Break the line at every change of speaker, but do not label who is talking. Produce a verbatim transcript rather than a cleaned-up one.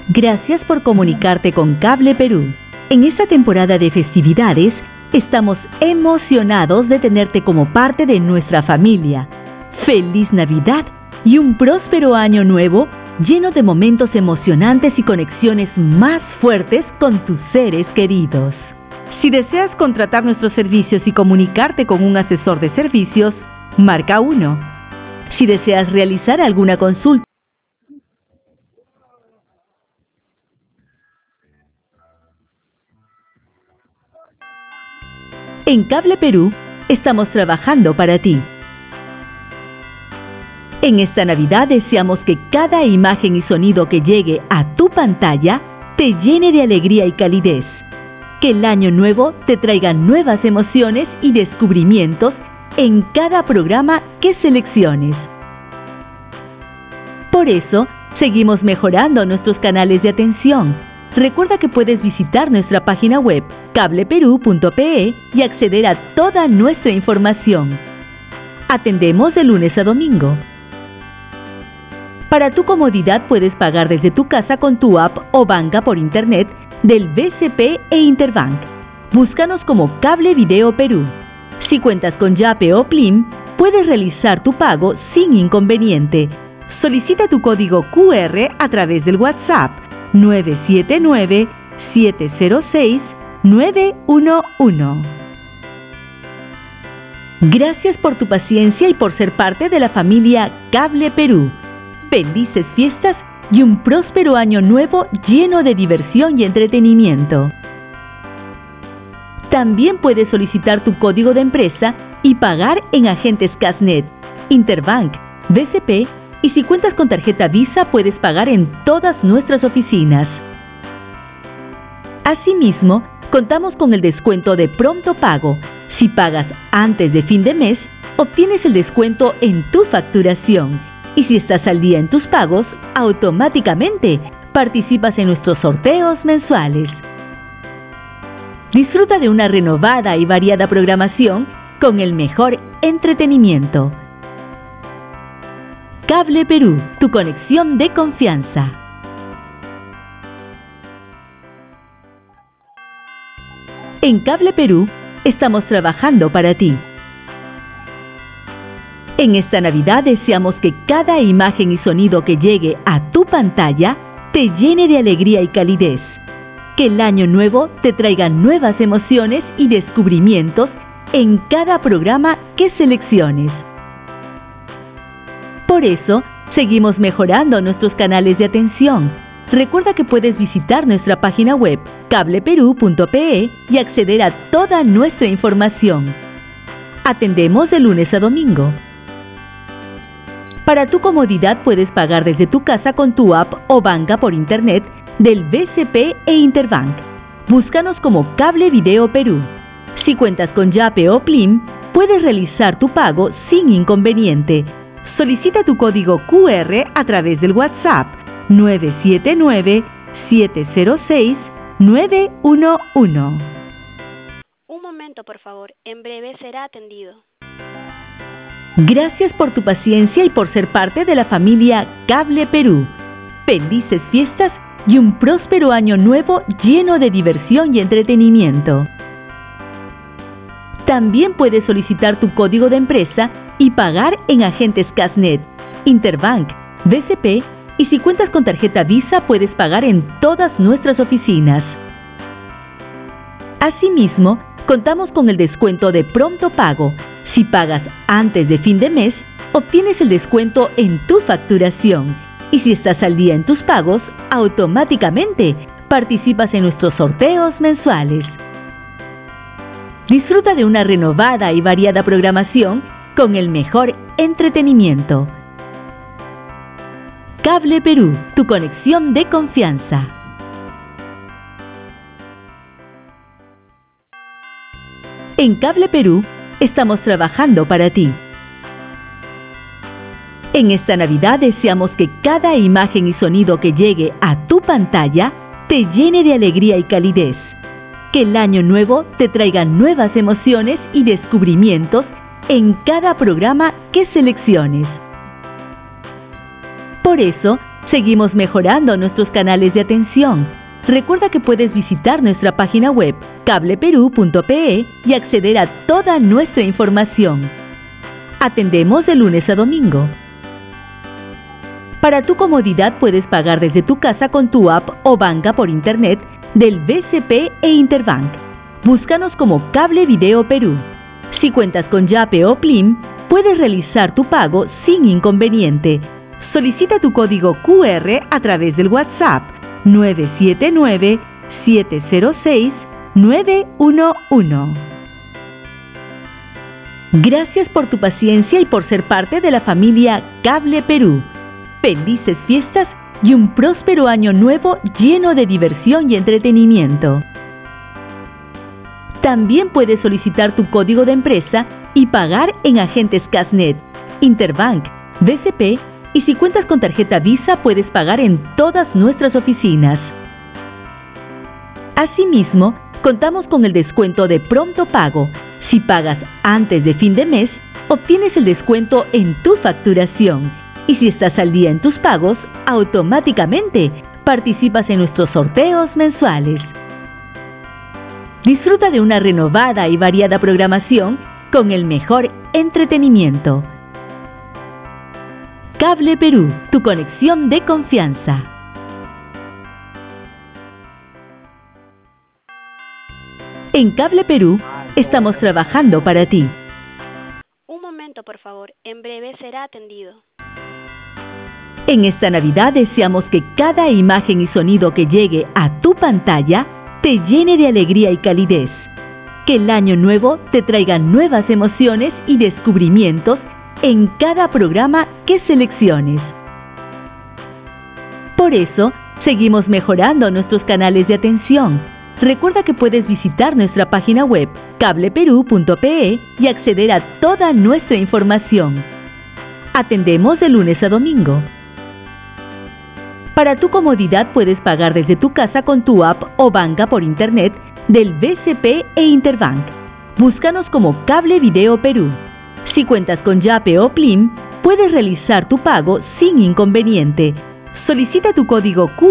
Gracias por comunicarte con Cable Perú. En esta temporada de festividades, estamos emocionados de tenerte como parte de nuestra familia. ¡Feliz Navidad y un próspero año nuevo lleno de momentos emocionantes y conexiones más fuertes con tus seres queridos! Si deseas contratar nuestros servicios y comunicarte con un asesor de servicios, marca uno. Si deseas realizar alguna consulta, en Cable Perú estamos trabajando para ti. En esta Navidad deseamos que cada imagen y sonido que llegue a tu pantalla te llene de alegría y calidez. Que el año nuevo te traiga nuevas emociones y descubrimientos en cada programa que selecciones. Por eso, seguimos mejorando nuestros canales de atención. Recuerda que puedes visitar nuestra página web cable perú punto pe y acceder a toda nuestra información. Atendemos de lunes a domingo. Para tu comodidad puedes pagar desde tu casa con tu app o banca por internet del B C P e Interbank. Búscanos como Cable Video Perú. Si cuentas con Yape o Plim, puedes realizar tu pago sin inconveniente. Solicita tu código Q R a través del WhatsApp nueve siete nueve, siete cero seis, nueve uno uno. Gracias por tu paciencia y por ser parte de la familia Cable Perú. Felices fiestas y un próspero año nuevo lleno de diversión y entretenimiento. También puedes solicitar tu código de empresa y pagar en agentes Casnet, Interbank, B C P y si cuentas con tarjeta Visa puedes pagar en todas nuestras oficinas. Asimismo, contamos con el descuento de pronto pago. Si pagas antes de fin de mes, obtienes el descuento en tu facturación. Y si estás al día en tus pagos, automáticamente participas en nuestros sorteos mensuales. Disfruta de una renovada y variada programación con el mejor entretenimiento. Cable Perú, tu conexión de confianza. En Cable Perú estamos trabajando para ti. En esta Navidad deseamos que cada imagen y sonido que llegue a tu pantalla te llene de alegría y calidez. Que el año nuevo te traiga nuevas emociones y descubrimientos en cada programa que selecciones. Por eso, seguimos mejorando nuestros canales de atención. Recuerda que puedes visitar nuestra página web cable perú punto pe y acceder a toda nuestra información. Atendemos de lunes a domingo. Para tu comodidad puedes pagar desde tu casa con tu app o banca por internet del B C P e Interbank. Búscanos como Cable Video Perú. Si cuentas con Yape o Plim, puedes realizar tu pago sin inconveniente. Solicita tu código Q R a través del WhatsApp nueve siete nueve, siete cero seis, nueve uno uno.
Un momento, por favor. En breve será atendido.
Gracias por tu paciencia y por ser parte de la familia Cable Perú. Felices fiestas y un próspero año nuevo lleno de diversión y entretenimiento. También puedes solicitar tu código de empresa y pagar en agentes Casnet, Interbank, B C P y si cuentas con tarjeta Visa puedes pagar en todas nuestras oficinas. Asimismo, contamos con el descuento de pronto pago. Si pagas antes de fin de mes, obtienes el descuento en tu facturación. Y si estás al día en tus pagos, automáticamente participas en nuestros sorteos mensuales. Disfruta de una renovada y variada programación con el mejor entretenimiento. Cable Perú, tu conexión de confianza. En Cable Perú estamos trabajando para ti. En esta Navidad deseamos que cada imagen y sonido que llegue a tu pantalla te llene de alegría y calidez. Que el año nuevo te traiga nuevas emociones y descubrimientos en cada programa que selecciones. Por eso, Seguimos mejorando nuestros canales de atención. Recuerda que puedes visitar nuestra página web cableperú punto pe y acceder a toda nuestra información. Atendemos de lunes a domingo. Para tu comodidad puedes pagar desde tu casa con tu app o banca por internet del B C P e Interbank. Búscanos como Cable Video Perú. Si cuentas con Yape o Plim, puedes realizar tu pago sin inconveniente. Solicita tu código Q R a través del WhatsApp nueve siete nueve, siete cero seis, nueve uno uno. Gracias por tu paciencia y por ser parte de la familia Cable Perú. Felices fiestas y un próspero año nuevo lleno de diversión y entretenimiento. También puedes solicitar tu código de empresa y pagar en agentes Casnet, Interbank, B C P y si cuentas con tarjeta Visa puedes pagar en todas nuestras oficinas. Asimismo, contamos con el descuento de pronto pago. Si pagas antes de fin de mes, obtienes el descuento en tu facturación. Y si estás al día en tus pagos, automáticamente participas en nuestros sorteos mensuales. Disfruta de una renovada y variada programación con el mejor entretenimiento. Cable Perú, tu conexión de confianza. En Cable Perú, estamos trabajando para ti.
Un momento, por favor. En breve será atendido.
En esta Navidad deseamos que cada imagen y sonido que llegue a tu pantalla te llene de alegría y calidez. Que el año nuevo te traiga nuevas emociones y descubrimientos en cada programa que selecciones. Por eso, seguimos mejorando nuestros canales de atención. Recuerda que puedes visitar nuestra página web cableperú punto pe y acceder a toda nuestra información. Atendemos de lunes a domingo. Para tu comodidad puedes pagar desde tu casa con tu app o banca por internet del B C P e Interbank. Búscanos como Cable Video Perú. Si cuentas con Yape o Plim, puedes realizar tu pago sin inconveniente. Solicita tu código Q